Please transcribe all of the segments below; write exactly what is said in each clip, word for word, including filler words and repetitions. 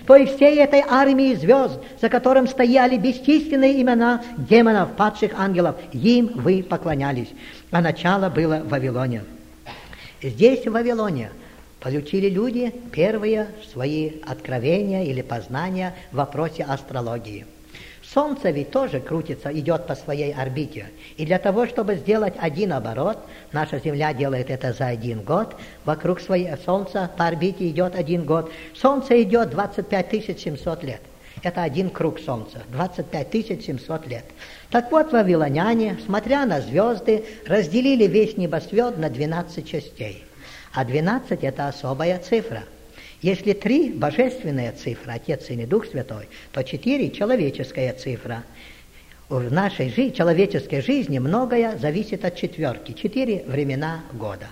то и всей этой армии звезд, за которым стояли бесчисленные имена демонов, падших ангелов, им вы поклонялись. А начало было в Вавилоне. Здесь, в Вавилоне, получили люди первые свои откровения или познания в вопросе астрологии. Солнце ведь тоже крутится, идет по своей орбите. И для того, чтобы сделать один оборот, наша Земля делает это за один год, вокруг своего Солнца по орбите идет один год. Солнце идет двадцать пять тысяч семьсот лет. Это один круг Солнца, двадцать пять тысяч семьсот лет. Так вот, вавилоняне, смотря на звезды, разделили весь небосвод на двенадцать частей. А двенадцать – это особая цифра. Если три – божественная цифра, Отец, Сын и Дух Святой, то четыре – человеческая цифра. В нашей жи- человеческой жизни многое зависит от четверки. Четыре времена года.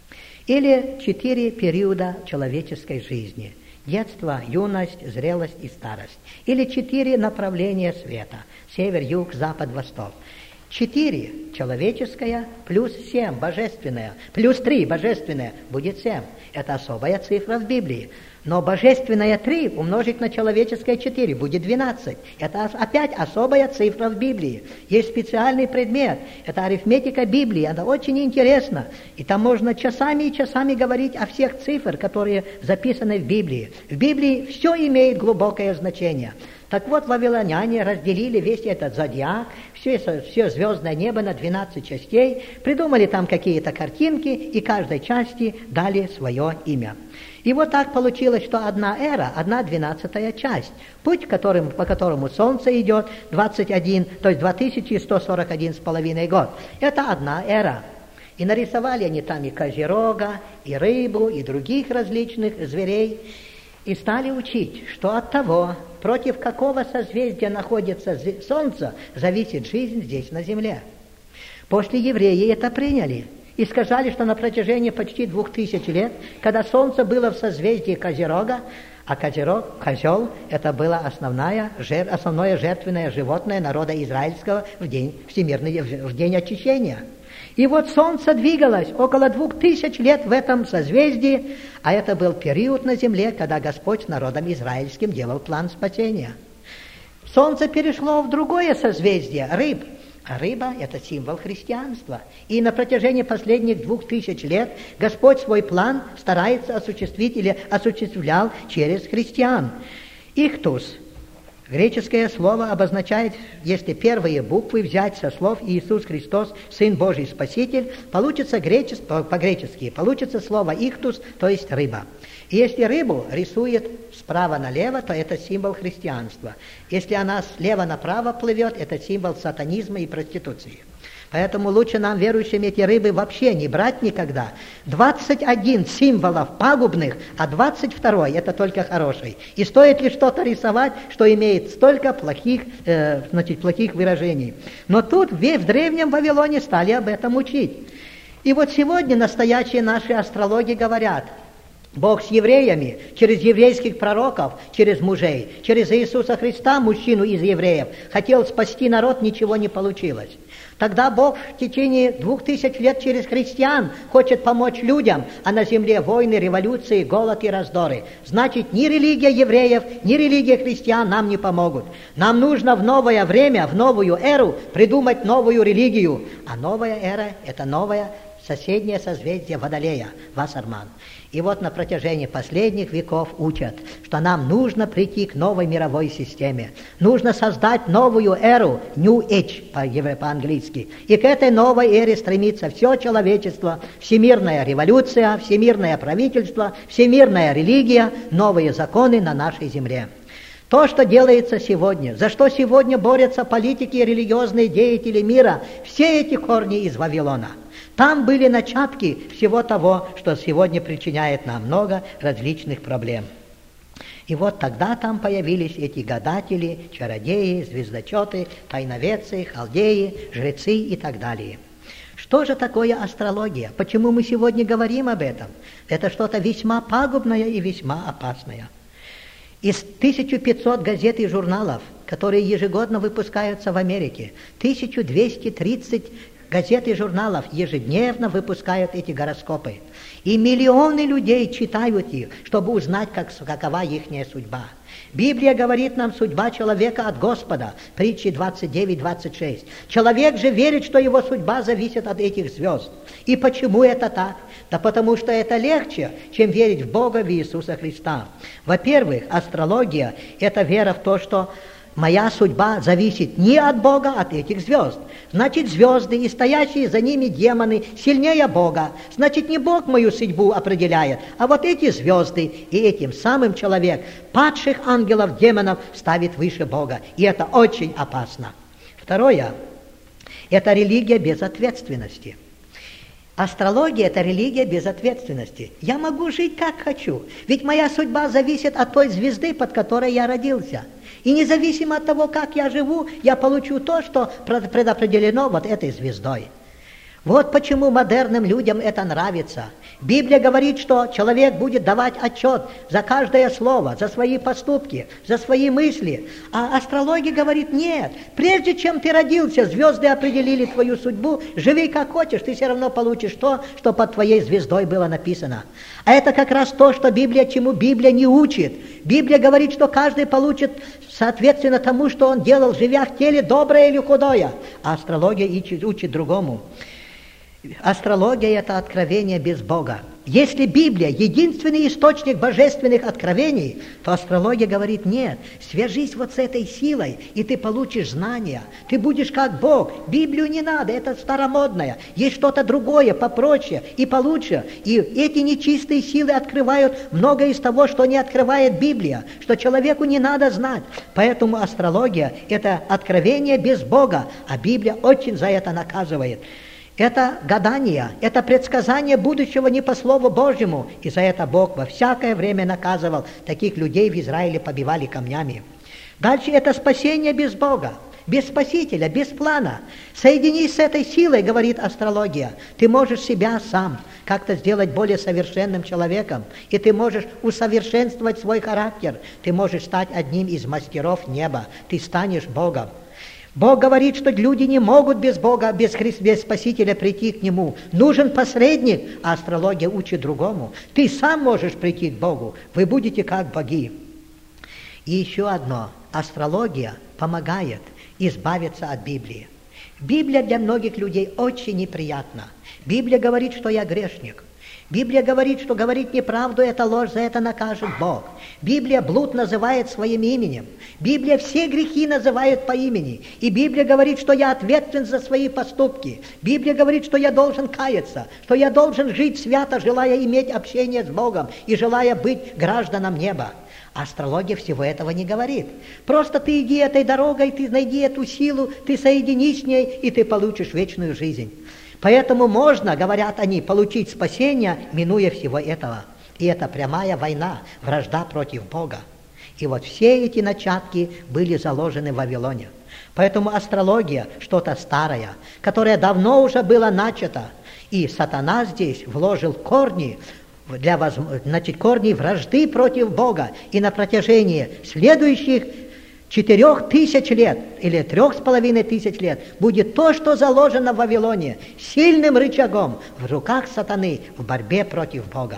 Или четыре периода человеческой жизни. Детство, юность, зрелость и старость. Или четыре направления света. Север, юг, запад, восток. Четыре человеческое плюс семь божественное, плюс три божественное будет семь. Это особая цифра в Библии. Но божественное три умножить на человеческое четыре будет двенадцать. Это опять особая цифра в Библии. Есть специальный предмет. Это арифметика Библии. Это очень интересно. И там можно часами и часами говорить о всех цифрах, которые записаны в Библии. В Библии все имеет глубокое значение. Так вот, вавилоняне разделили весь этот зодиак, все, все звездное небо на двенадцать частей, придумали там какие-то картинки и каждой части дали свое имя. И вот так получилось, что одна эра, одна двенадцатая часть, путь, которым, по которому Солнце идет, двадцать один, то есть два тысячи сто сорок один с половиной год. Это одна эра. И нарисовали они там и козерога, и рыбу, и других различных зверей. И стали учить, что от того, против какого созвездия находится Солнце, зависит жизнь здесь на Земле. После евреи это приняли и сказали, что на протяжении почти двух тысяч лет, когда Солнце было в созвездии Козерога, а Козерог, козел, это было основное, основное жертвенное животное народа израильского в день, всемирный, в день очищения. И вот Солнце двигалось около двух тысяч лет в этом созвездии, а это был период на земле, когда Господь с народом израильским делал план спасения. Солнце перешло в другое созвездие, рыб. А рыба – это символ христианства. И на протяжении последних двух тысяч лет Господь свой план старается осуществить или осуществлял через христиан. Ихтус. Греческое слово обозначает, если первые буквы взять со слов Иисус Христос, Сын Божий Спаситель, получится гречес, по-гречески, получится слово «ихтус», то есть «рыба». И если рыбу рисует справа налево, то это символ христианства. Если она слева направо плывет, это символ сатанизма и проституции. Поэтому лучше нам, верующим, эти рыбы вообще не брать никогда. двадцать один символов пагубных, а двадцать два это только хороший. И стоит ли что-то рисовать, что имеет столько плохих, э, значит, плохих выражений. Но тут в древнем Вавилоне стали об этом учить. И вот сегодня настоящие наши астрологи говорят: Бог с евреями, через еврейских пророков, через мужей, через Иисуса Христа, мужчину из евреев, хотел спасти народ, ничего не получилось. Тогда Бог в течение двух тысяч лет через христиан хочет помочь людям, а на земле войны, революции, голод и раздоры. Значит, ни религия евреев, ни религия христиан нам не помогут. Нам нужно в новое время, в новую эру придумать новую религию. А новая эра – это новое соседнее созвездие Водолея, Вассерман. И вот на протяжении последних веков учат, что нам нужно прийти к новой мировой системе. Нужно создать новую эру, New Age по-английски. И к этой новой эре стремится все человечество. Всемирная революция, всемирное правительство, всемирная религия, новые законы на нашей земле. То, что делается сегодня, за что сегодня борются политики и религиозные деятели мира, все эти корни из Вавилона. Там были начатки всего того, что сегодня причиняет нам много различных проблем. И вот тогда там появились эти гадатели, чародеи, звездочеты, тайноведцы, халдеи, жрецы и так далее. Что же такое астрология? Почему мы сегодня говорим об этом? Это что-то весьма пагубное и весьма опасное. Из тысячи пятисот газет и журналов, которые ежегодно выпускаются в Америке, тысяча двести тридцать газет и журналов ежедневно выпускают эти гороскопы. И миллионы людей читают их, чтобы узнать, как, какова их судьба. Библия говорит нам, судьба человека от Господа. Притчи двадцать девять двадцать шесть. Человек же верит, что его судьба зависит от этих звезд. И почему это так? Да потому что это легче, чем верить в Бога, в Иисуса Христа. Во-первых, астрология – это вера в то, что моя судьба зависит не от Бога, а от этих звезд. Значит, звезды и стоящие за ними демоны сильнее Бога. Значит, не Бог мою судьбу определяет, а вот эти звезды. И этим самым человек падших ангелов, демонов ставит выше Бога. И это очень опасно. Второе – это религия без ответственности. Астрология – это религия без ответственности. Я могу жить как хочу, ведь моя судьба зависит от той звезды, под которой я родился. И независимо от того, как я живу, я получу то, что предопределено вот этой звездой. Вот почему модерным людям это нравится. Библия говорит, что человек будет давать отчет за каждое слово, за свои поступки, за свои мысли. А астрология говорит, нет, прежде чем ты родился, звезды определили твою судьбу, живи как хочешь, ты все равно получишь то, что под твоей звездой было написано. А это как раз то, что Библия, чему Библия не учит. Библия говорит, что каждый получит соответственно тому, что он делал, живя в теле, доброе или худое. А астрология учит другому. Астрология – это откровение без Бога. Если Библия – единственный источник божественных откровений, то астрология говорит, нет, свяжись вот с этой силой, и ты получишь знания. Ты будешь как Бог. Библию не надо, это старомодное. Есть что-то другое, попроще и получше. И эти нечистые силы открывают многое из того, что не открывает Библия, что человеку не надо знать. Поэтому астрология – это откровение без Бога, а Библия очень за это наказывает. Это гадание, это предсказание будущего не по Слову Божьему. И за это Бог во всякое время наказывал. Таких людей в Израиле побивали камнями. Дальше это спасение без Бога, без Спасителя, без плана. Соединись с этой силой, говорит астрология. Ты можешь себя сам как-то сделать более совершенным человеком. И ты можешь усовершенствовать свой характер. Ты можешь стать одним из мастеров неба. Ты станешь Богом. Бог говорит, что люди не могут без Бога, без, Христа, без Спасителя прийти к Нему. Нужен посредник, а астрология учит другому. Ты сам можешь прийти к Богу, вы будете как боги. И еще одно. Астрология помогает избавиться от Библии. Библия для многих людей очень неприятна. Библия говорит, что я грешник. Библия говорит, что говорить неправду – это ложь, за это накажет Бог. Библия блуд называет своим именем. Библия все грехи называет по имени. И Библия говорит, что я ответственен за свои поступки. Библия говорит, что я должен каяться, что я должен жить свято, желая иметь общение с Богом и желая быть гражданом неба. Астрология всего этого не говорит. Просто ты иди этой дорогой, ты найди эту силу, ты соединись с ней, и ты получишь вечную жизнь. Поэтому можно, говорят они, получить спасение, минуя всего этого. И это прямая война, вражда против Бога. И вот все эти начатки были заложены в Вавилоне. Поэтому астрология что-то старое, которое давно уже было начато. И сатана здесь вложил корни, для воз... значит, корни вражды против Бога. И на протяжении следующих четырех тысяч лет или трех с половиной тысяч лет будет то, что заложено в Вавилоне, сильным рычагом в руках сатаны в борьбе против Бога.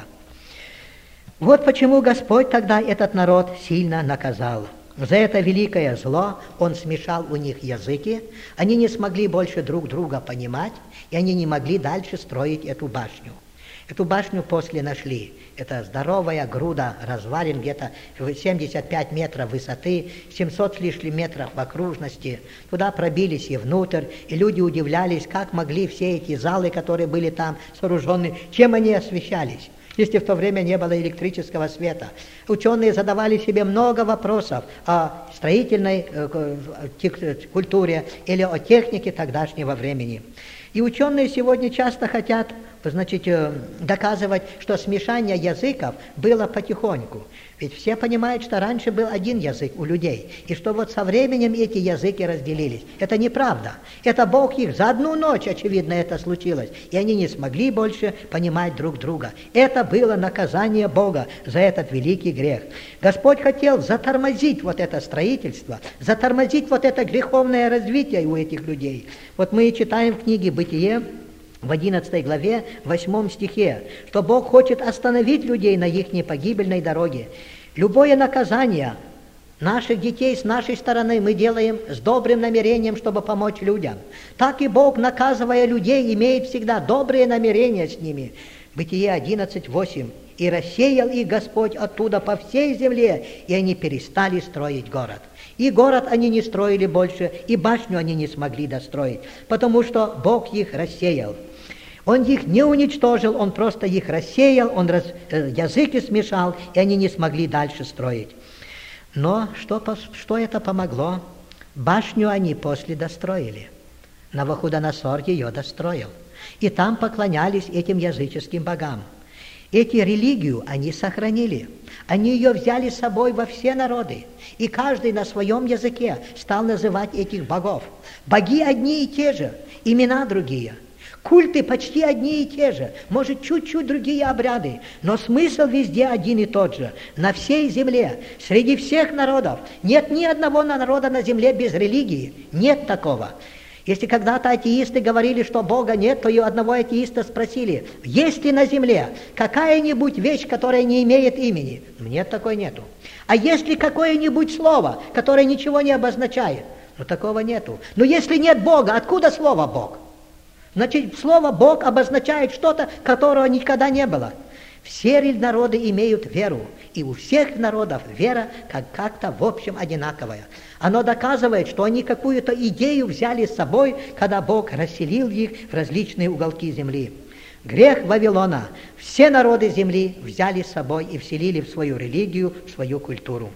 Вот почему Господь тогда этот народ сильно наказал. За это великое зло Он смешал у них языки, они не смогли больше друг друга понимать, и они не могли дальше строить эту башню. Эту башню после нашли. Это здоровая груда развалин, где-то семьдесят пять метров высоты, семьсот с лишним метров в окружности. Туда пробились и внутрь, и люди удивлялись, как могли все эти залы, которые были там сооружены, чем они освещались, если в то время не было электрического света. Ученые задавали себе много вопросов о строительной э, культуре или о технике тогдашнего времени. И ученые сегодня часто хотят значит, доказывать, что смешание языков было потихоньку. Ведь все понимают, что раньше был один язык у людей, и что вот со временем эти языки разделились. Это неправда. Это Бог их за одну ночь, очевидно, это случилось, и они не смогли больше понимать друг друга. Это было наказание Бога за этот великий грех. Господь хотел затормозить вот это строительство, затормозить вот это греховное развитие у этих людей. Вот мы читаем в книге «Бытие», в одиннадцатой главе, в восьмом стихе, что Бог хочет остановить людей на их непогибельной дороге. Любое наказание наших детей с нашей стороны мы делаем с добрым намерением, чтобы помочь людям. Так и Бог, наказывая людей, имеет всегда добрые намерения с ними. Бытие одиннадцать, восемь. «И рассеял их Господь оттуда по всей земле, и они перестали строить город». И город они не строили больше, и башню они не смогли достроить, потому что Бог их рассеял. Он их не уничтожил, Он просто их рассеял, Он раз, э, языки смешал, и они не смогли дальше строить. Но что, что это помогло? Башню они после достроили. Навуходоносор ее достроил. И там поклонялись этим языческим богам. Эти религию они сохранили. Они ее взяли с собой во все народы. И каждый на своем языке стал называть этих богов. Боги одни и те же, имена другие. Культы почти одни и те же, может, чуть-чуть другие обряды, но смысл везде один и тот же. На всей земле, среди всех народов, нет ни одного народа на земле без религии. Нет такого. Если когда-то атеисты говорили, что Бога нет, то и у одного атеиста спросили, есть ли на земле какая-нибудь вещь, которая не имеет имени? Нет, такой нету. А есть ли какое-нибудь слово, которое ничего не обозначает? Ну, такого нету. Но если нет Бога, откуда слово Бог? Значит, слово Бог обозначает что-то, которого никогда не было. Все народы имеют веру, и у всех народов вера как- как-то в общем одинаковая. Оно доказывает, что они какую-то идею взяли с собой, когда Бог расселил их в различные уголки земли. Грех Вавилона все народы земли взяли с собой и вселили в свою религию, в свою культуру.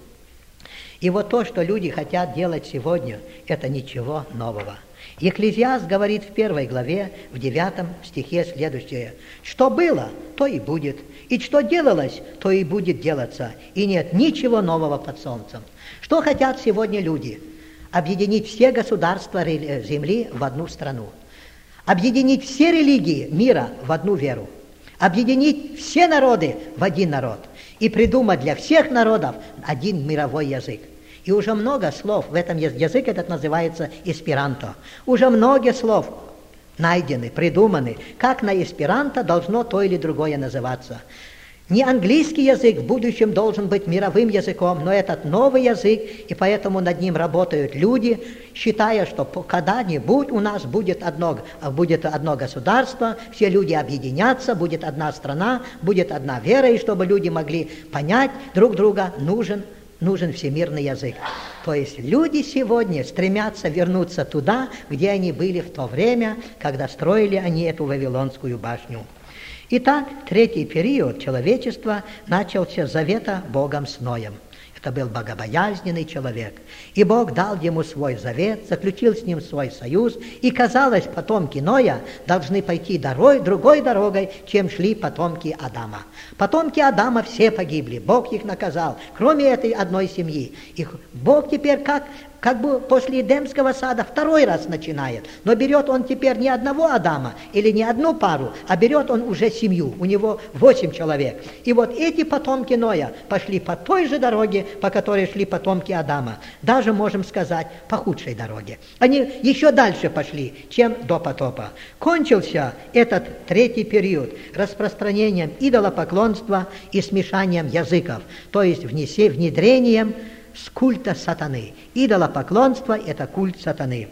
И вот то, что люди хотят делать сегодня, это ничего нового. Екклезиаст говорит в первой главе, в девятом стихе следующее: «Что было, то и будет, и что делалось, то и будет делаться, и нет ничего нового под солнцем». Что хотят сегодня люди? Объединить все государства земли в одну страну, объединить все религии мира в одну веру, объединить все народы в один народ и придумать для всех народов один мировой язык. И уже много слов, в этом язык этот называется эсперанто, уже много слов найдены, придуманы, как на эсперанто должно то или другое называться. Не английский язык в будущем должен быть мировым языком, но этот новый язык, и поэтому над ним работают люди, считая, что когда-нибудь у нас будет одно, будет одно государство, все люди объединятся, будет одна страна, будет одна вера, и чтобы люди могли понять друг друга, нужен, нужен всемирный язык. То есть люди сегодня стремятся вернуться туда, где они были в то время, когда строили они эту Вавилонскую башню. Итак, третий период человечества начался с завета Богом с Ноем. Это был богобоязненный человек. И Бог дал ему свой завет, заключил с ним свой союз, и, казалось, потомки Ноя должны пойти дорогой, другой дорогой, чем шли потомки Адама. Потомки Адама все погибли, Бог их наказал, кроме этой одной семьи. И Бог теперь как... Как бы после Эдемского сада второй раз начинает, но берет он теперь не одного Адама или не одну пару, а берет он уже семью, у него восемь человек. И вот эти потомки Ноя пошли по той же дороге, по которой шли потомки Адама, даже, можем сказать, по худшей дороге. Они еще дальше пошли, чем до потопа. Кончился этот третий период распространением идолопоклонства и смешанием языков, то есть внедрением с культа сатаны. Идолопоклонство – это культ сатаны.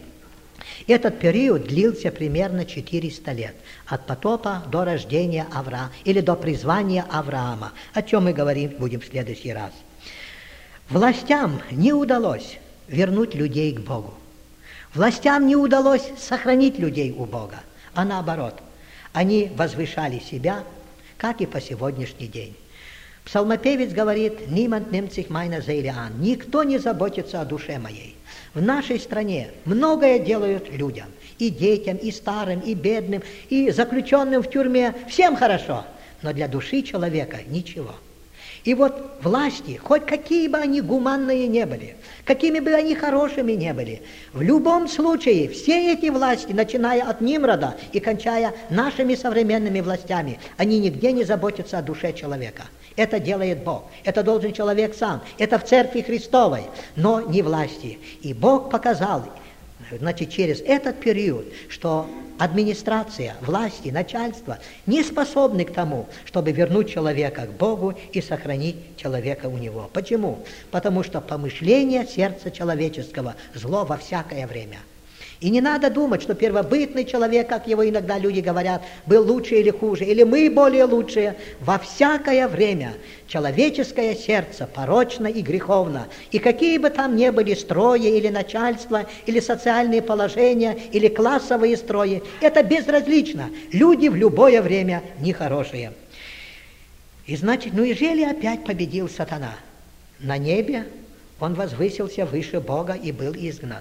Этот период длился примерно четыреста лет, от потопа до рождения Авраама, или до призвания Авраама, о чем мы говорить будем в следующий раз. Властям не удалось вернуть людей к Богу. Властям не удалось сохранить людей у Бога, а наоборот, они возвышали себя, как и по сегодняшний день. Псалмопевец говорит: «Ниманд nimmt sich meiner Seele an». Никто не заботится о душе моей. В нашей стране многое делают людям, И детям, и старым, и бедным, и заключенным в тюрьме. Всем хорошо. Но для души человека ничего. И вот власти, хоть какие бы они гуманные не были, какими бы они хорошими не были, в любом случае все эти власти, начиная от Нимрода и кончая нашими современными властями, они нигде не заботятся о душе человека. Это делает Бог. Это должен человек сам. Это в Церкви Христовой, но не власти. И Бог показал, значит, через этот период, что администрация, власти, начальство не способны к тому, чтобы вернуть человека к Богу и сохранить человека у Него. Почему? Потому что помышление сердца человеческого зло во всякое время. И не надо думать, что первобытный человек, как его иногда люди говорят, был лучше или хуже, или мы более лучшие. Во всякое время человеческое сердце порочно и греховно. И какие бы там ни были строи, или начальство, или социальные положения, или классовые строи, это безразлично. Люди в любое время нехорошие. И значит, ну и жили опять победил сатана. На небе он возвысился выше Бога и был изгнан.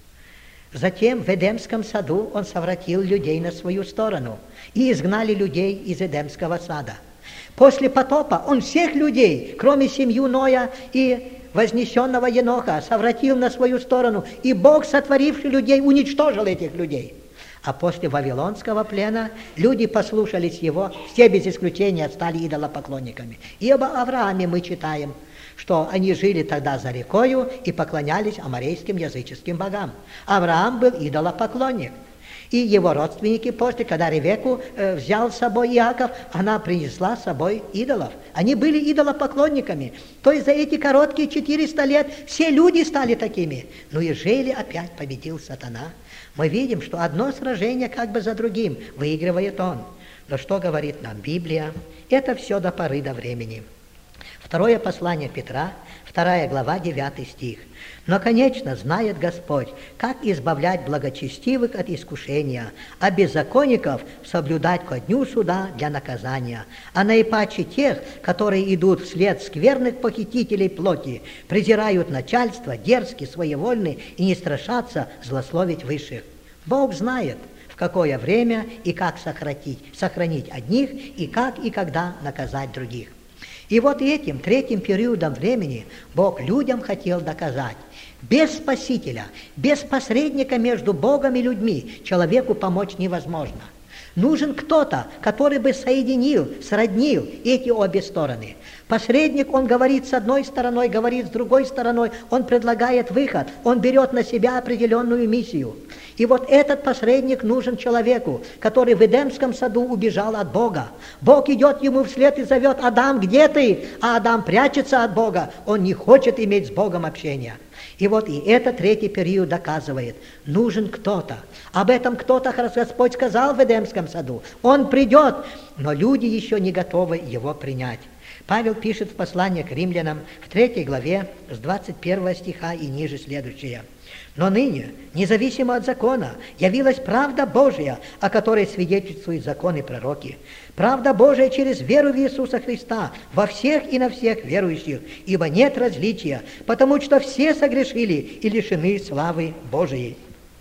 Затем в Эдемском саду он совратил людей на свою сторону и изгнали людей из Эдемского сада. После потопа он всех людей, кроме семью Ноя и вознесенного Еноха, совратил на свою сторону, и Бог, сотворивший людей, уничтожил этих людей. А после Вавилонского плена люди послушались его, все без исключения стали идолопоклонниками. И об Аврааме мы читаем, что они жили тогда за рекою и поклонялись аморейским языческим богам. Авраам был идолопоклонник. И его родственники после, когда Ревекку э, взял с собой Иаков, она принесла с собой идолов. Они были идолопоклонниками. То есть за эти короткие четыреста лет все люди стали такими. Ну и жили опять победил сатана. Мы видим, что одно сражение как бы за другим выигрывает он. Но что говорит нам Библия? Это все до поры до времени. Второе послание Петра, вторая глава, девятый стих. «Но, конечно, знает Господь, как избавлять благочестивых от искушения, а беззаконников соблюдать ко дню суда для наказания, а наипаче тех, которые идут вслед скверных похитителей плоти, презирают начальство, дерзки, своевольны и не страшатся злословить высших». Бог знает, в какое время и как сохранить, сохранить одних, и как и когда наказать других. И вот этим третьим периодом времени Бог людям хотел доказать: без Спасителя, без посредника между Богом и людьми человеку помочь невозможно. Нужен кто-то, который бы соединил, сроднил эти обе стороны. Посредник, он говорит с одной стороной, говорит с другой стороной, он предлагает выход, он берет на себя определенную миссию. И вот этот посредник нужен человеку, который в Эдемском саду убежал от Бога. Бог идет ему вслед и зовет: «Адам, где ты?» А Адам прячется от Бога, он не хочет иметь с Богом общения. И вот и этот третий период доказывает: нужен кто-то. Об этом кто-то Господь сказал в Эдемском саду. Он придет, но люди еще не готовы его принять. Павел пишет в послании к римлянам в третьей главе с двадцать первого стиха и ниже следующее. «Но ныне, независимо от закона, явилась правда Божия, о которой свидетельствуют законы и пророки. Правда Божия через веру в Иисуса Христа во всех и на всех верующих, ибо нет различия, потому что все согрешили и лишены славы Божией,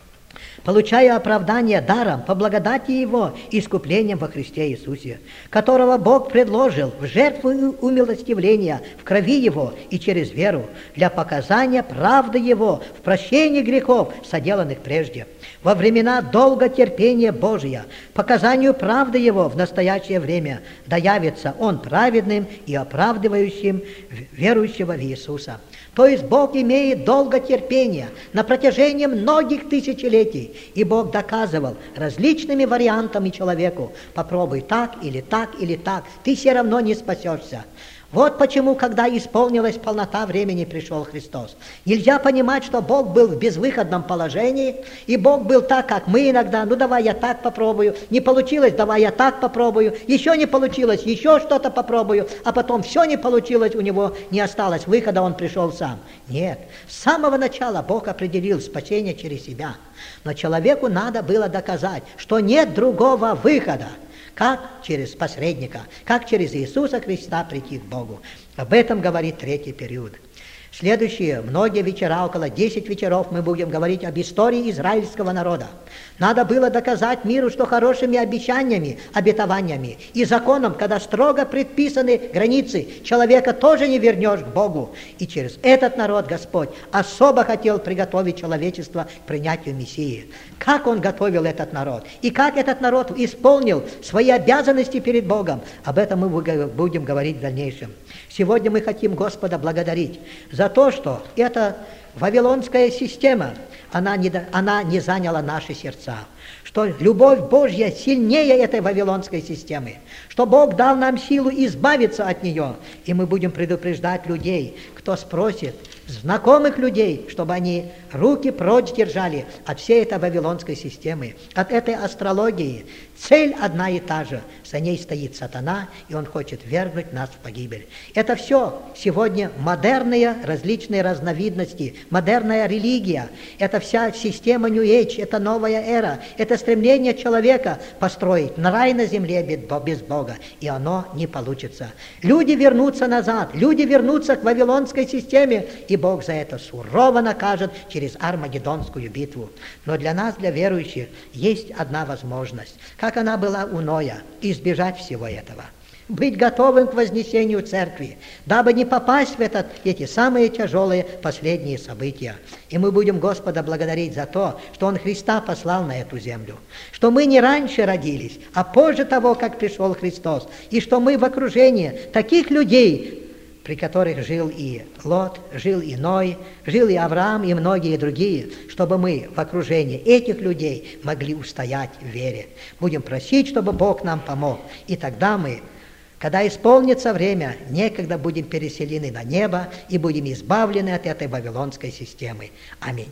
получая оправдание даром по благодати Его искуплением во Христе Иисусе, которого Бог предложил в жертву умилостивления в крови Его и через веру для показания правды Его в прощении грехов, соделанных прежде, во времена долготерпения Божия, показанию правды Его в настоящее время, да явится Он праведным и оправдывающим верующего в Иисуса». То есть Бог имеет долготерпение на протяжении многих тысячелетий. И Бог доказывал различными вариантами человеку: попробуй так или так или так, ты все равно не спасешься. Вот почему, когда исполнилась полнота времени, пришел Христос. Нельзя понимать, что Бог был в безвыходном положении, и Бог был так, как мы иногда: ну давай я так попробую, не получилось, давай я так попробую, еще не получилось, еще что-то попробую, а потом все не получилось, у него не осталось выхода, он пришел сам. Нет, с самого начала Бог определил спасение через себя, но человеку надо было доказать, что нет другого выхода. Как через посредника, как через Иисуса Христа прийти к Богу. Об этом говорит третий период. Следующие многие вечера, около десять вечеров, мы будем говорить об истории израильского народа. Надо было доказать миру, что хорошими обещаниями, обетованиями и законом, когда строго предписаны границы, человека тоже не вернешь к Богу. И через этот народ Господь особо хотел приготовить человечество к принятию Мессии. Как Он готовил этот народ, и как этот народ исполнил свои обязанности перед Богом, об этом мы будем говорить в дальнейшем. Сегодня мы хотим Господа благодарить за то, что эта вавилонская система, она не, она не заняла наши сердца, что любовь Божья сильнее этой вавилонской системы, что Бог дал нам силу избавиться от нее, и мы будем предупреждать людей, кто спросит, знакомых людей, чтобы они руки прочь держали от всей этой вавилонской системы, от этой астрологии. Цель одна и та же. За ней стоит сатана, и он хочет вергнуть нас в погибель. Это все сегодня модерные различные разновидности, модерная религия. Это вся система New Age, это новая эра, это стремление человека построить на рай на земле без Бога, и оно не получится. Люди вернутся назад, люди вернутся к вавилонской системе, и Бог за это сурово накажет через Армагеддонскую битву. Но для нас, для верующих, есть одна возможность, как она была у Ноя, избежать всего этого. Быть готовым к вознесению церкви, дабы не попасть в этот, эти самые тяжелые последние события. И мы будем Господа благодарить за то, что Он Христа послал на эту землю, что мы не раньше родились, а позже того, как пришел Христос, и что мы в окружении таких людей, при которых жил и Лот, жил и Ной, жил и Авраам, и многие другие, чтобы мы в окружении этих людей могли устоять в вере. Будем просить, чтобы Бог нам помог, и тогда мы, когда исполнится время, некогда будем переселены на небо и будем избавлены от этой вавилонской системы. Аминь.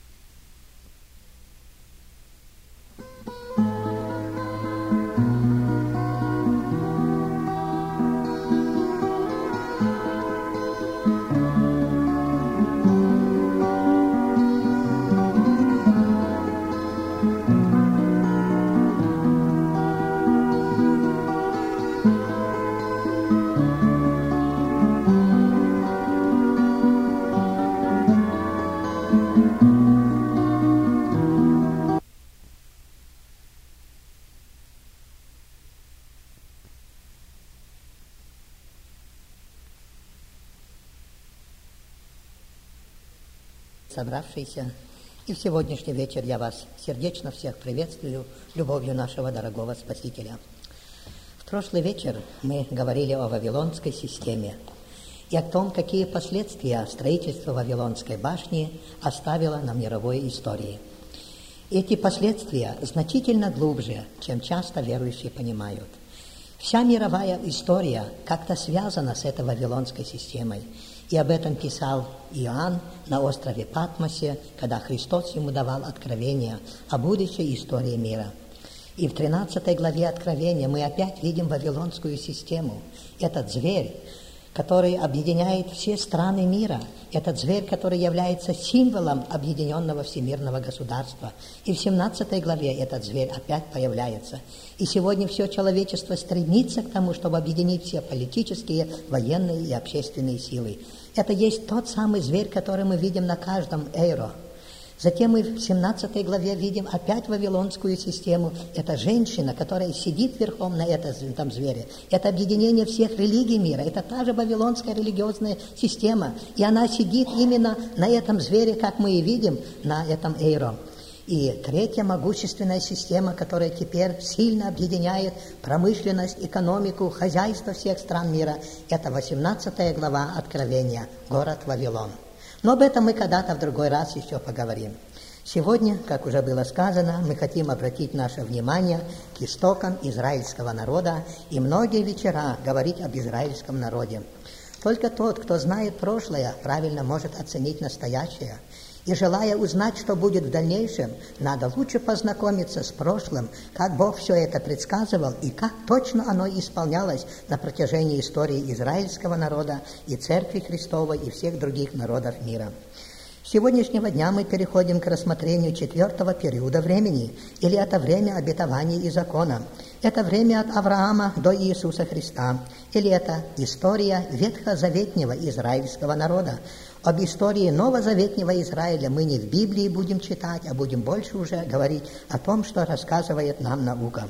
Собравшиеся, и в сегодняшний вечер я вас сердечно всех приветствую любовью нашего дорогого Спасителя. В прошлый вечер мы говорили о Вавилонской системе и о том, какие последствия строительство Вавилонской башни оставило на мировой истории. Эти последствия значительно глубже, чем часто верующие понимают. Вся мировая история как-то связана с этой Вавилонской системой. И об этом писал Иоанн на острове Патмосе, когда Христос ему давал откровение о будущей истории мира. И в тринадцатой главе Откровения мы опять видим вавилонскую систему. Этот зверь, который объединяет все страны мира, этот зверь, который является символом объединенного всемирного государства. И в семнадцатой главе этот зверь опять появляется. И сегодня все человечество стремится к тому, чтобы объединить все политические, военные и общественные силы. Это есть тот самый зверь, который мы видим на каждом эйро. Затем мы в семнадцатой главе видим опять вавилонскую систему. Это женщина, которая сидит верхом на этом звере. Это объединение всех религий мира. Это та же вавилонская религиозная система. И она сидит именно на этом звере, как мы и видим на этом эйро. И третья могущественная система, которая теперь сильно объединяет промышленность, экономику, хозяйство всех стран мира, это восемнадцатая глава Откровения, город Вавилон. Но об этом мы когда-то в другой раз еще поговорим. Сегодня, как уже было сказано, мы хотим обратить наше внимание к истокам израильского народа и многие вечера говорить об израильском народе. Только тот, кто знает прошлое, правильно может оценить настоящее. И желая узнать, что будет в дальнейшем, надо лучше познакомиться с прошлым, как Бог все это предсказывал и как точно оно исполнялось на протяжении истории израильского народа и Церкви Христовой и всех других народов мира. С сегодняшнего дня мы переходим к рассмотрению четвертого периода времени, или это время обетований и закона. Это время от Авраама до Иисуса Христа, или это история ветхозаветнего израильского народа. об истории новозаветнего Израиля мы не в Библии будем читать, а будем больше уже говорить о том, что рассказывает нам наука.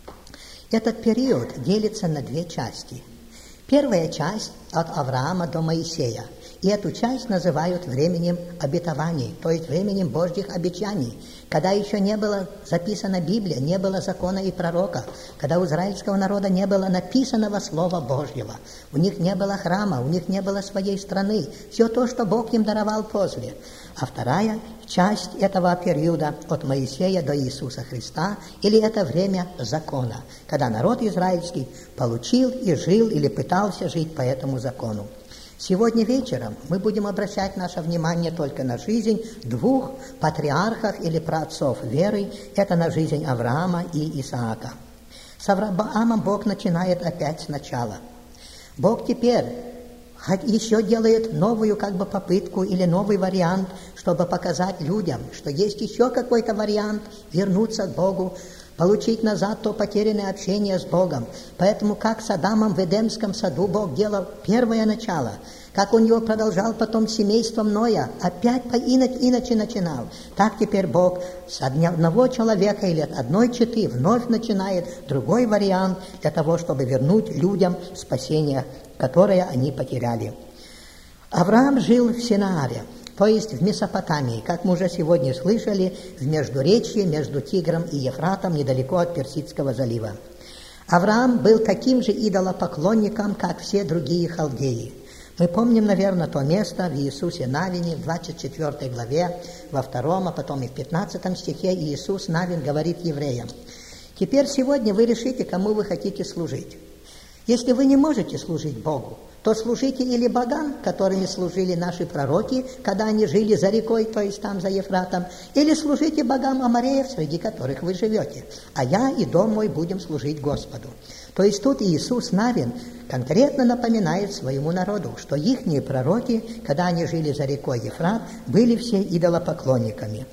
Этот период делится на две части. Первая часть от Авраама до Моисея. И эту часть называют временем обетований, то есть временем Божьих обещаний, когда еще не было записана Библия, не было закона и пророка, когда у израильского народа не было написанного Слова Божьего, у них не было храма, у них не было своей страны, все то, что Бог им даровал после. А вторая часть этого периода от Моисея до Иисуса Христа, или это время закона, когда народ израильский получил и жил или пытался жить по этому закону. Сегодня вечером мы будем обращать наше внимание только на жизнь двух патриархов или праотцов веры, это на жизнь Авраама и Исаака. С Авраамом Бог начинает опять сначала. Бог теперь еще делает новую как бы попытку или новый вариант, чтобы показать людям, что есть еще какой-то вариант вернуться к Богу, получить назад то потерянное общение с Богом. Поэтому, как с Адамом в Эдемском саду Бог делал первое начало, как он его продолжал потом с семейством Ноя, опять иначе начинал, так теперь Бог с одного человека или от одной четы вновь начинает другой вариант для того, чтобы вернуть людям спасение, которое они потеряли. Авраам жил в Синааре, то есть в Месопотамии, как мы уже сегодня слышали, в междуречье между Тигром и Ефратом, недалеко от Персидского залива. Авраам был таким же идолопоклонником, как все другие халдеи. Мы помним, наверное, то место в Иисусе Навине, в двадцать четвёртой главе, во втором, а потом и в пятнадцатом стихе Иисус Навин говорит евреям: «Теперь сегодня вы решите, кому вы хотите служить. Если вы не можете служить Богу, то служите или богам, которыми служили наши пророки, когда они жили за рекой, то есть там за Ефратом, или служите богам амореев, среди которых вы живете, а я и дом мой будем служить Господу». То есть тут Иисус Навин конкретно напоминает своему народу, что ихние пророки, когда они жили за рекой Ефрат, были все идолопоклонниками.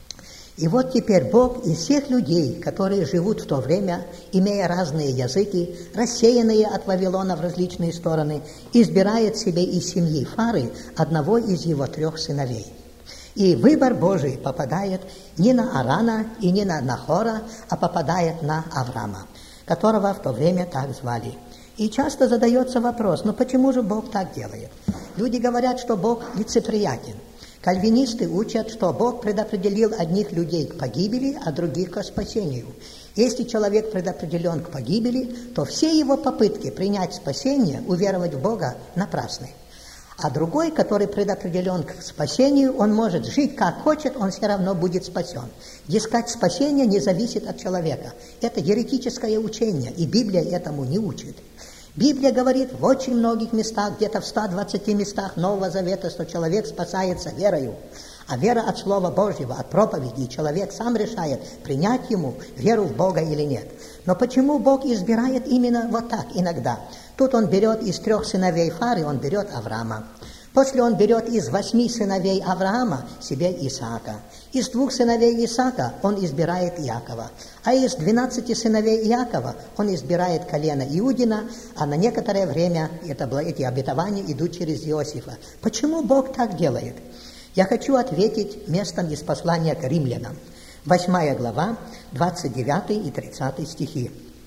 И вот теперь Бог из всех людей, которые живут в то время, имея разные языки, рассеянные от Вавилона в различные стороны, избирает себе из семьи Фары одного из его трех сыновей. И выбор Божий попадает не на Арана и не на Нахора, а попадает на Авраама, которого в то время так звали. И часто задается вопрос, ну почему же Бог так делает? Люди говорят, что Бог лицеприятен. Кальвинисты учат, что Бог предопределил одних людей к погибели, а других к спасению. Если человек предопределен к погибели, то все его попытки принять спасение, уверовать в Бога, напрасны. А другой, который предопределен к спасению, он может жить как хочет, он все равно будет спасен. Дескать, спасение не зависит от человека. Это еретическое учение, и Библия этому не учит. Библия говорит в очень многих местах, где-то в ста двадцати местах Нового Завета, что человек спасается верою. А вера от Слова Божьего, от проповеди, человек сам решает, принять ему веру в Бога или нет. Но почему Бог избирает именно вот так иногда? Тут он берет из трех сыновей Фары, он берет Авраама. После он берет из восьми сыновей Авраама себе Исаака. Из двух сыновей Исаака он избирает Иакова. А из двенадцати сыновей Иакова он избирает колено Иудина, а на некоторое время это, эти обетования идут через Иосифа. Почему Бог так делает? Я хочу ответить местом из послания к римлянам. Восьмая глава, двадцать девятый и тридцатый стихи.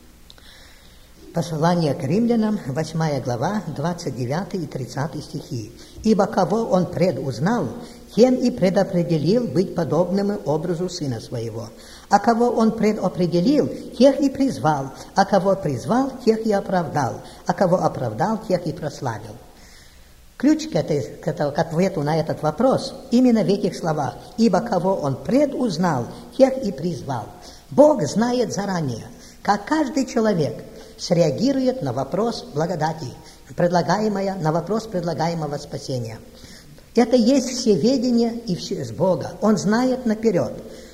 Послание к римлянам, восьмая глава, двадцать девятый и тридцатый стихи. «Ибо кого он предузнал, тем и предопределил быть подобным образу Сына Своего. А кого он предопределил, тех и призвал, а кого призвал, тех и оправдал, а кого оправдал, тех и прославил». Ключ к, этой, к, этому, к ответу на этот вопрос именно в этих словах. «Ибо кого он предузнал, тех и призвал». Бог знает заранее, как каждый человек среагирует на вопрос благодати, предлагаемое, на вопрос предлагаемого спасения. Это есть всеведение и все с Бога. Он знает наперед.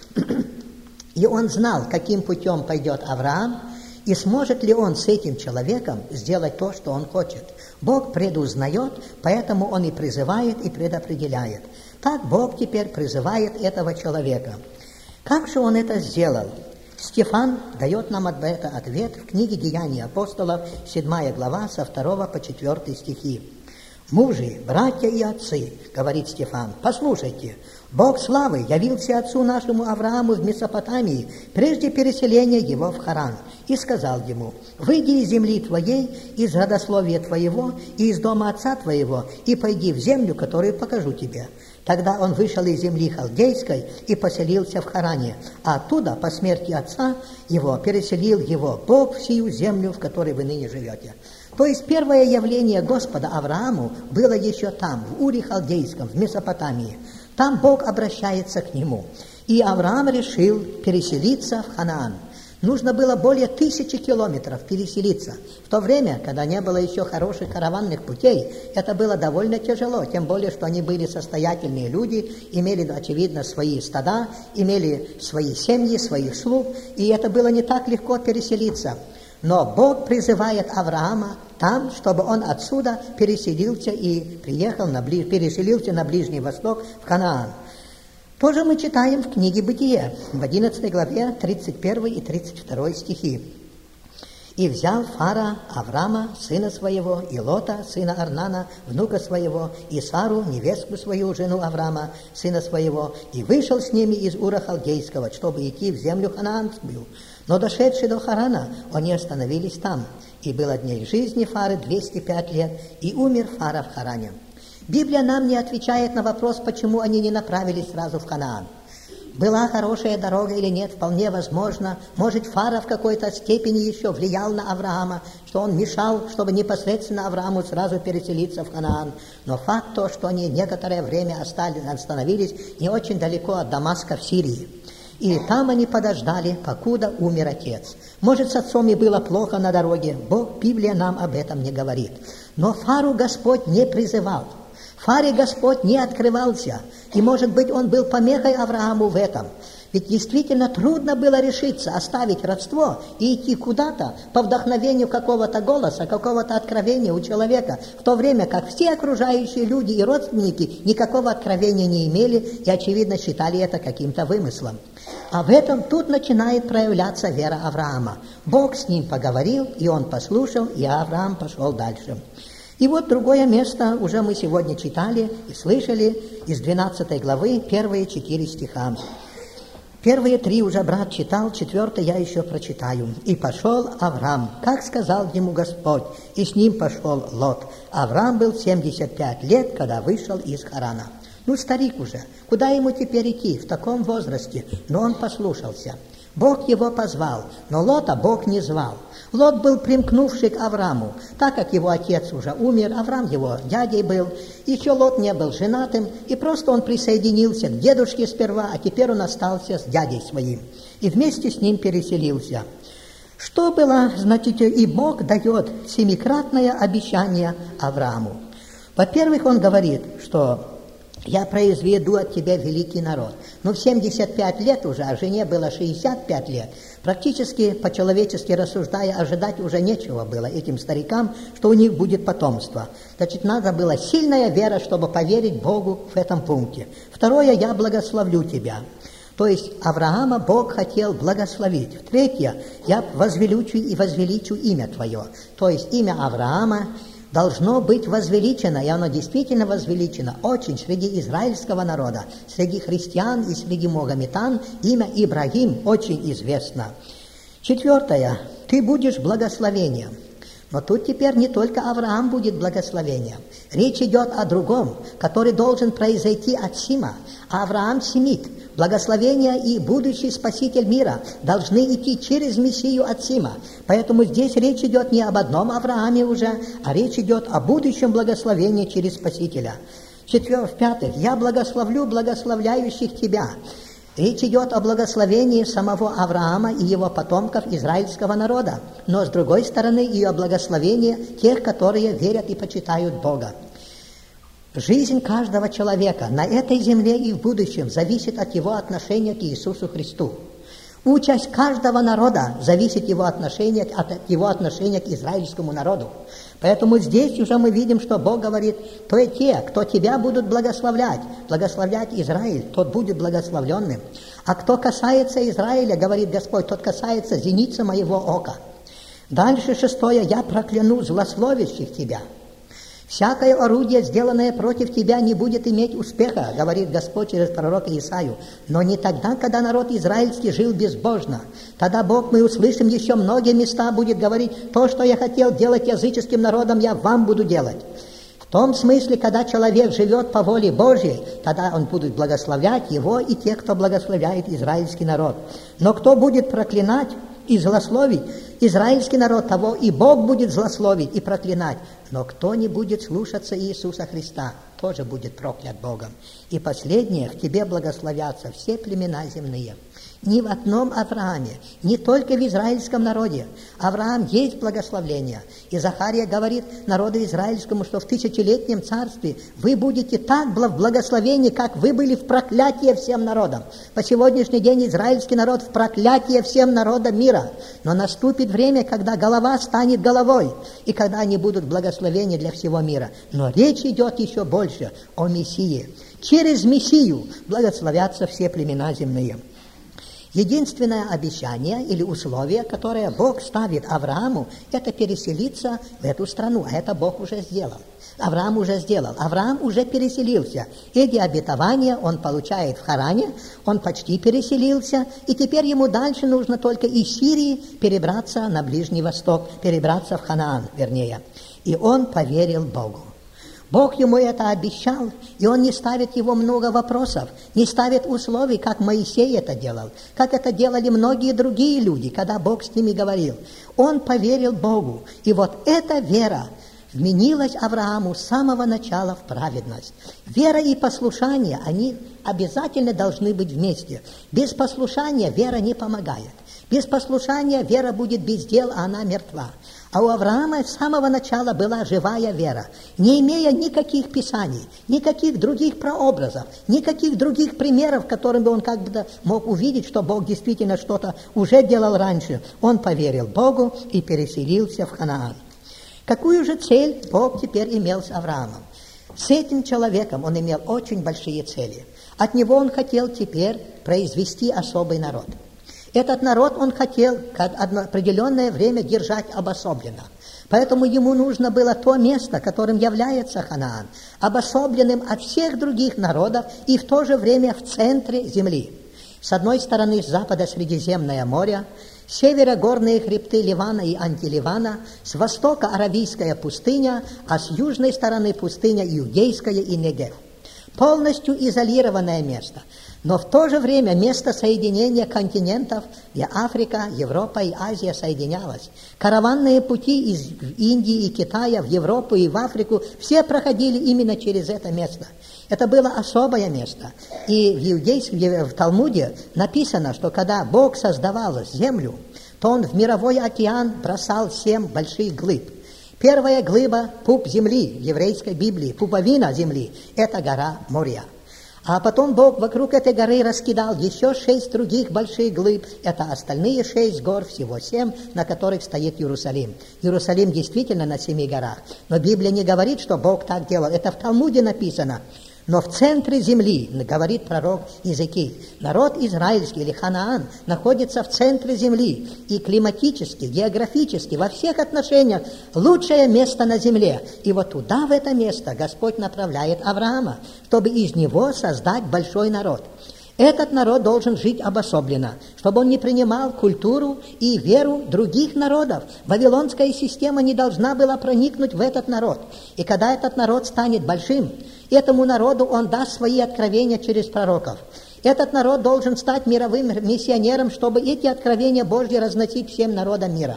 И он знал, каким путем пойдет Авраам, и сможет ли он с этим человеком сделать то, что он хочет. Бог предузнает, поэтому он и призывает, и предопределяет. Так Бог теперь призывает этого человека. Как же он это сделал? Стефан дает нам об этом ответ в книге «Деяния апостолов», седьмая глава, со второго по четвертый стихи. «Мужи, братья и отцы, — говорит Стефан, — послушайте, Бог славы явился отцу нашему Аврааму в Месопотамии прежде переселения его в Харан и сказал ему: выйди из земли твоей, из родословия твоего и из дома отца твоего, и пойди в землю, которую покажу тебе. Тогда он вышел из земли халдейской и поселился в Харане, а оттуда, по смерти отца его, переселил его Бог в сию землю, в которой вы ныне живете». То есть первое явление Господа Аврааму было еще там, в Уре Халдейском, в Месопотамии. Там Бог обращается к нему. И Авраам решил переселиться в Ханаан. Нужно было более тысячи километров переселиться. В то время, когда не было еще хороших караванных путей, это было довольно тяжело, тем более, что они были состоятельные люди, имели, очевидно, свои стада, имели свои семьи, своих слуг, и это было не так легко переселиться. Но Бог призывает Авраама там, чтобы он отсюда переселился и приехал на, ближ... переселился на Ближний Восток, в Ханаан. Тоже мы читаем в книге «Бытие», в одиннадцатой главе, тридцать первый и тридцать второй стихи. «И взял Фара Авраама, сына своего, и Лота, сына Арнана, внука своего, и Сару, невестку свою, жену Авраама, сына своего, и вышел с ними из Ура Халдейского, чтобы идти в землю Ханаанскую. Но дошедшие до Харана, они остановились там, и было дней жизни Фары двести пять лет, и умер Фара в Харане». Библия нам не отвечает на вопрос, почему они не направились сразу в Ханаан. Была хорошая дорога или нет, вполне возможно. Может, Фара в какой-то степени еще влиял на Авраама, что он мешал, чтобы непосредственно Аврааму сразу переселиться в Ханаан. Но факт то, что они некоторое время остались, остановились не очень далеко от Дамаска в Сирии. И там они подождали, покуда умер отец. Может, с отцом и было плохо на дороге. Бог, Библия нам об этом не говорит. Но Фару Господь не призывал. Фаре Господь не открывался, и, может быть, он был помехой Аврааму в этом. Ведь действительно трудно было решиться, оставить родство и идти куда-то по вдохновению какого-то голоса, какого-то откровения у человека, в то время как все окружающие люди и родственники никакого откровения не имели и, очевидно, считали это каким-то вымыслом. А в этом тут начинает проявляться вера Авраама. Бог с ним поговорил, и он послушал, и Авраам пошел дальше. И вот другое место уже мы сегодня читали и слышали из двенадцатой главы, первые четыре стиха. Первые три уже брат читал, четвертый я еще прочитаю. «И пошел Авраам, как сказал ему Господь, и с ним пошел Лот. Авраам был семьдесят пять лет, когда вышел из Харана». Ну, старик уже, куда ему теперь идти в таком возрасте? Но он послушался. Бог его позвал, но Лота Бог не звал. Лот был примкнувший к Аврааму, так как его отец уже умер, Авраам его дядей был, еще Лот не был женатым, и просто он присоединился к дедушке сперва, а теперь он остался с дядей своим, и вместе с ним переселился. Что было, значит, и Бог дает семикратное обещание Аврааму. Во-первых, он говорит, что «я произведу от тебя великий народ». Но в семьдесят пять лет уже, а жене было шестьдесят пять лет, практически, по-человечески рассуждая, ожидать уже нечего было этим старикам, что у них будет потомство. Значит, надо было сильная вера, чтобы поверить Богу в этом пункте. Второе, «я благословлю тебя». То есть Авраама Бог хотел благословить. Третье, «я возвеличу и возвеличу имя твое». То есть имя Авраама должно быть возвеличено, и оно действительно возвеличено очень среди израильского народа, среди христиан и среди магометан. Имя Ибрагим очень известно. Четвертое. Ты будешь благословением. Но тут теперь не только Авраам будет благословением. Речь идет о другом, который должен произойти от Сима. А Авраам семит. Благословение и будущий Спаситель мира должны идти через Мессию от Сима. Поэтому здесь речь идет не об одном Аврааме уже, а речь идет о будущем благословении через Спасителя. Четвертое, в-пятых, «я благословлю благословляющих тебя». Речь идет о благословении самого Авраама и его потомков израильского народа, но с другой стороны и о благословении тех, которые верят и почитают Бога. Жизнь каждого человека на этой земле и в будущем зависит от его отношения к Иисусу Христу. Участь каждого народа зависит его отношения, от его отношения к израильскому народу. Поэтому здесь уже мы видим, что Бог говорит, то и те, кто тебя будут благословлять, благословлять Израиль, тот будет благословленным. А кто касается Израиля, говорит Господь, тот касается зеницы моего ока. Дальше шестое, «я прокляну злословящих тебя». Всякое орудие, сделанное против тебя, не будет иметь успеха, говорит Господь через пророка Исаию. Но не тогда, когда народ израильский жил безбожно. Тогда Бог, мы услышим еще многие места, будет говорить, то, что я хотел делать языческим народом, я вам буду делать. В том смысле, когда человек живет по воле Божьей, тогда он будет благословлять его и тех, кто благословляет израильский народ. Но кто будет проклинать и злословить израильский народ, того и Бог будет злословить и проклинать. Но кто не будет слушаться Иисуса Христа, тоже будет проклят Богом. И последнее, в тебе благословятся все племена земные. Ни в одном Аврааме, не только в израильском народе. Авраам есть благословление. И Захария говорит народу израильскому, что в тысячелетнем царстве вы будете так в благословении, как вы были в проклятии всем народам. По сегодняшний день израильский народ в проклятии всем народам мира. Но наступит время, когда голова станет головой, и когда они будут благословения для всего мира. Но речь идет еще больше о Мессии. Через Мессию благословятся все племена земные. Единственное обещание или условие, которое Бог ставит Аврааму, это переселиться в эту страну. А это Бог уже сделал. Авраам уже сделал. Авраам уже переселился. Эти обетования он получает в Харане, он почти переселился, и теперь ему дальше нужно только из Сирии перебраться на Ближний Восток, перебраться в Ханаан, вернее. И он поверил Богу. Бог ему это обещал, и он не ставит его много вопросов, не ставит условий, как Моисей это делал, как это делали многие другие люди, когда Бог с ними говорил. Он поверил Богу, и вот эта вера вменилась Аврааму с самого начала в праведность. Вера и послушание, они обязательно должны быть вместе. Без послушания вера не помогает. Без послушания вера будет без дел, а она мертва. А у Авраама с самого начала была живая вера, не имея никаких писаний, никаких других прообразов, никаких других примеров, которыми он как бы мог увидеть, что Бог действительно что-то уже делал раньше. Он поверил Богу и переселился в Ханаан. Какую же цель Бог теперь имел с Авраамом? С этим человеком он имел очень большие цели. От него он хотел теперь произвести особый народ. Этот народ он хотел определенное время держать обособленно. Поэтому ему нужно было то место, которым является Ханаан, обособленным от всех других народов и в то же время в центре земли. С одной стороны с запада Средиземное море, с севера горные хребты Ливана и Антиливана, с востока Аравийская пустыня, а с южной стороны пустыня Иудейская и Негев. Полностью изолированное место, но в то же время место соединения континентов, где Африка, Европа и Азия соединялась. Караванные пути из Индии и Китая в Европу и в Африку все проходили именно через это место. Это было особое место. И в иудейском, в Талмуде написано, что когда Бог создавал землю, то Он в мировой океан бросал семь больших глыб. Первая глыба – пуп земли в еврейской Библии, пуповина земли – это гора Мория. А потом Бог вокруг этой горы раскидал еще шесть других больших глыб. Это остальные шесть гор, всего семь, на которых стоит Иерусалим. Иерусалим действительно на семи горах. Но Библия не говорит, что Бог так делал. Это в Талмуде написано. Но в центре земли, говорит пророк Иезекииль, народ израильский или Ханаан находится в центре земли. И климатически, географически, во всех отношениях лучшее место на земле. И вот туда, в это место, Господь направляет Авраама, чтобы из него создать большой народ. Этот народ должен жить обособленно, чтобы он не принимал культуру и веру других народов. Вавилонская система не должна была проникнуть в этот народ. И когда этот народ станет большим, этому народу он даст свои откровения через пророков. Этот народ должен стать мировым миссионером, чтобы эти откровения Божьи разносить всем народам мира.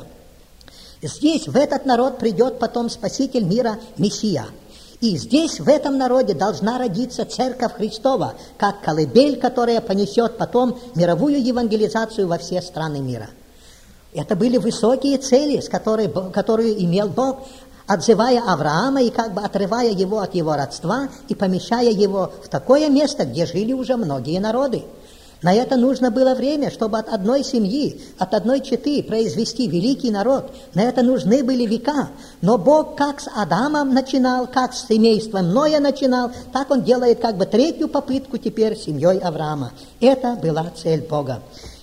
Здесь, в этот народ, придет потом Спаситель мира, Мессия. И здесь, в этом народе, должна родиться Церковь Христова, как колыбель, которая понесет потом мировую евангелизацию во все страны мира. Это были высокие цели, с которой, которую имел Бог, отзывая Авраама и как бы отрывая его от его родства и помещая его в такое место, где жили уже многие народы. На это нужно было время, чтобы от одной семьи, от одной четы произвести великий народ. На это нужны были века. Но Бог как с Адамом начинал, как с семейством Ноя начинал, так Он делает как бы третью попытку теперь с семьей Авраама. Это была цель Бога.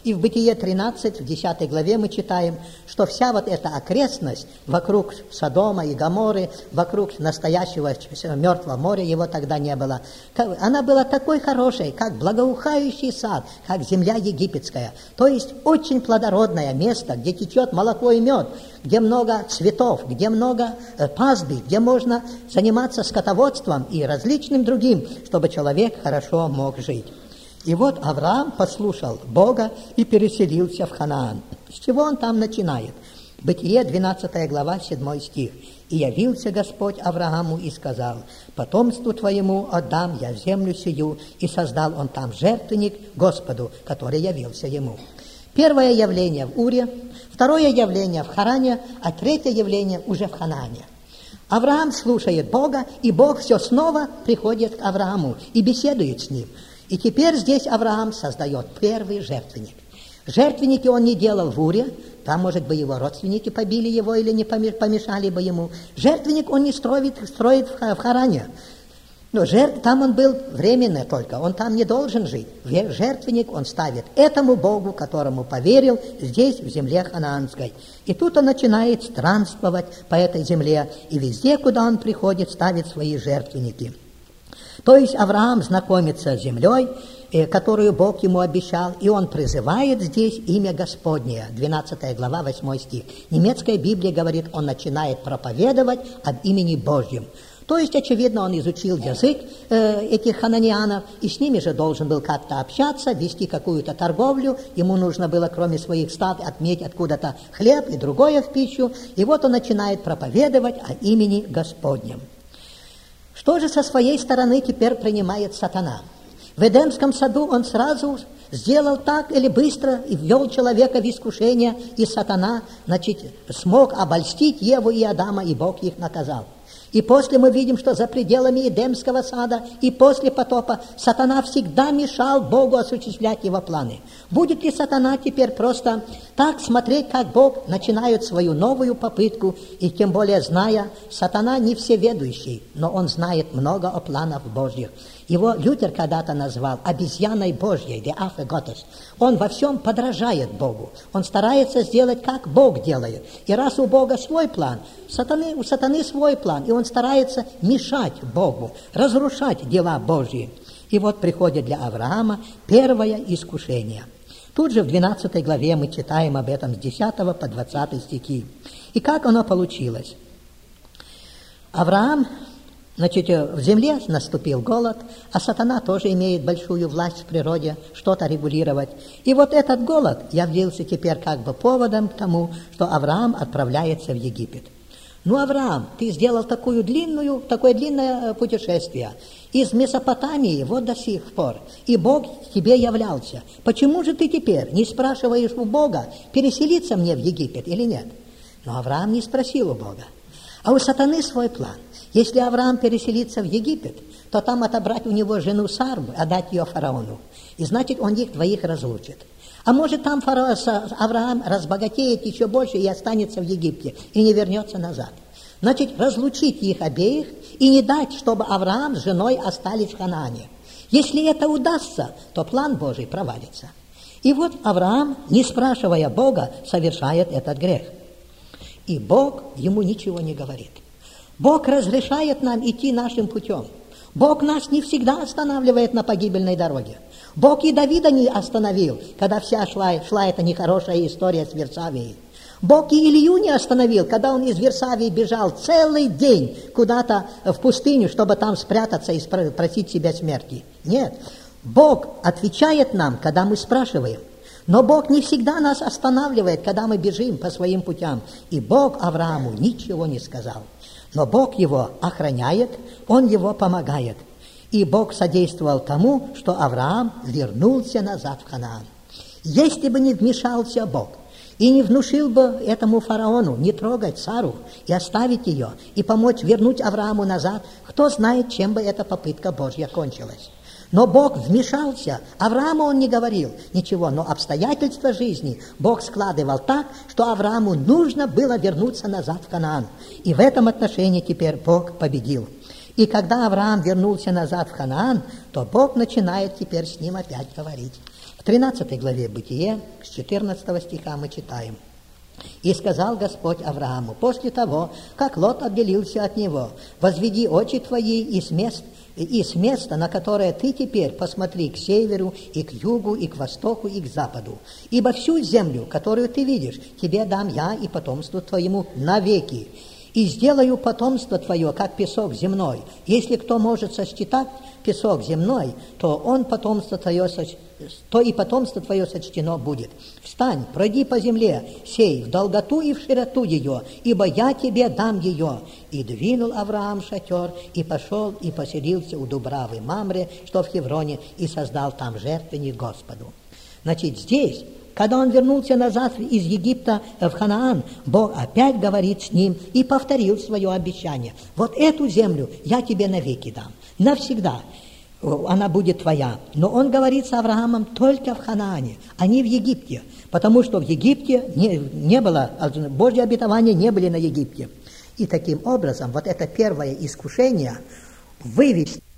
И в Бытие тринадцать, в десятой главе мы читаем, что вся вот эта окрестность вокруг Содома и Гоморры, вокруг настоящего Мертвого моря, его тогда не было, она была такой хорошей, как благоухающий сад, как земля египетская. То есть очень плодородное место, где течет молоко и мед, где много цветов, где много пастбищ, где можно заниматься скотоводством и различным другим, чтобы человек хорошо мог жить. И вот Авраам послушал Бога и переселился в Ханаан. С чего он там начинает? Бытие, двенадцатая глава, седьмой стих. «И явился Господь Аврааму и сказал: потомству твоему отдам я землю сию, и создал он там жертвенник Господу, который явился ему». Первое явление в Уре, второе явление в Харане, а третье явление уже в Ханаане. Авраам слушает Бога, и Бог все снова приходит к Аврааму и беседует с ним. И теперь здесь Авраам создает первый жертвенник. Жертвенники он не делал в Уре, там, может быть, его родственники побили его или не помешали бы ему. Жертвенник он не строит, строит в Харане. Но жертв, там он был временно только, он там не должен жить. Жертвенник он ставит этому Богу, которому поверил, здесь, в земле ханаанской. И тут он начинает странствовать по этой земле, и везде, куда он приходит, ставит свои жертвенники. То есть Авраам знакомится с землей, которую Бог ему обещал, и он призывает здесь имя Господнее, двенадцатая глава, восьмой стих. Немецкая Библия говорит, он начинает проповедовать об имени Божьем. То есть, очевидно, он изучил язык э, этих хананианов, и с ними же должен был как-то общаться, вести какую-то торговлю. Ему нужно было, кроме своих стад, отметить откуда-то хлеб и другое в пищу. И вот он начинает проповедовать о имени Господнем. Что же со своей стороны теперь принимает сатана? В Эдемском саду он сразу сделал так или быстро и ввел человека в искушение, и сатана, значит, смог обольстить Еву и Адама, и Бог их наказал. И после мы видим, что за пределами Эдемского сада и после потопа сатана всегда мешал Богу осуществлять его планы. Будет ли сатана теперь просто так смотреть, как Бог начинает свою новую попытку, и тем более зная, сатана не всеведущий, но он знает много о планах Божьих. Его Лютер когда-то назвал обезьяной Божьей, der Affe Gottes. Он во всем подражает Богу. Он старается сделать, как Бог делает. И раз у Бога свой план, сатаны, у сатаны свой план, и он старается мешать Богу, разрушать дела Божьи. И вот приходит для Авраама первое искушение. Тут же в двенадцатой главе мы читаем об этом с десятого по двадцатый стихи. И как оно получилось? Авраам... Значит, в земле наступил голод, а сатана тоже имеет большую власть в природе, что-то регулировать. И вот этот голод явился теперь как бы поводом к тому, что Авраам отправляется в Египет. Ну, Авраам, ты сделал такую длинную, такое длинное путешествие из Месопотамии вот до сих пор, и Бог тебе являлся. Почему же ты теперь не спрашиваешь у Бога, переселиться мне в Египет или нет? Но Авраам не спросил у Бога. А у сатаны свой план. Если Авраам переселится в Египет, то там отобрать у него жену Сару, отдать ее фараону. И значит, он их двоих разлучит. А может, там фараон, Авраам разбогатеет еще больше и останется в Египте, и не вернется назад. Значит, разлучить их обеих и не дать, чтобы Авраам с женой остались в Ханаане. Если это удастся, то план Божий провалится. И вот Авраам, не спрашивая Бога, совершает этот грех. И Бог ему ничего не говорит. Бог разрешает нам идти нашим путем. Бог нас не всегда останавливает на погибельной дороге. Бог и Давида не остановил, когда вся шла, шла эта нехорошая история с Версавией. Бог и Илью не остановил, когда он из Версавии бежал целый день куда-то в пустыню, чтобы там спрятаться и просить себя смерти. Нет, Бог отвечает нам, когда мы спрашиваем. Но Бог не всегда нас останавливает, когда мы бежим по своим путям. И Бог Аврааму ничего не сказал. Но Бог его охраняет, Он его помогает. И Бог содействовал тому, что Авраам вернулся назад в Ханаан. Если бы не вмешался Бог и не внушил бы этому фараону не трогать Сару и оставить ее, и помочь вернуть Аврааму назад, кто знает, чем бы эта попытка Божья кончилась. Но Бог вмешался. Аврааму он не говорил ничего, но обстоятельства жизни Бог складывал так, что Аврааму нужно было вернуться назад в Ханаан. И в этом отношении теперь Бог победил. И когда Авраам вернулся назад в Ханаан, то Бог начинает теперь с ним опять говорить. В тринадцатой главе Бытие, с четырнадцатого стиха мы читаем. «И сказал Господь Аврааму, после того, как Лот отделился от него, возведи очи твои и с мест, и с места, на которое ты теперь посмотри к северу, и к югу, и к востоку, и к западу. Ибо всю землю, которую ты видишь, тебе дам я и потомству твоему навеки. И сделаю потомство твое, как песок земной. Если кто может сосчитать песок земной, то он потомство твое, то и потомство твое сочтено будет. Встань, пройди по земле, сей в долготу и в широту ее, ибо я тебе дам ее». И двинул Авраам шатер, и пошел, и поселился у Дубравы Мамре, что в Хевроне, и создал там жертвенник Господу. Значит, здесь, когда он вернулся назад из Египта в Ханаан, Бог опять говорит с ним и повторил свое обещание. Вот эту землю я тебе навеки дам, навсегда. Она будет твоя. Но он говорит с Авраамом только в Ханаане, а не в Египте, потому что в Египте не, не было, Божьи обетования не были на Египте. И таким образом, вот это первое искушение вывести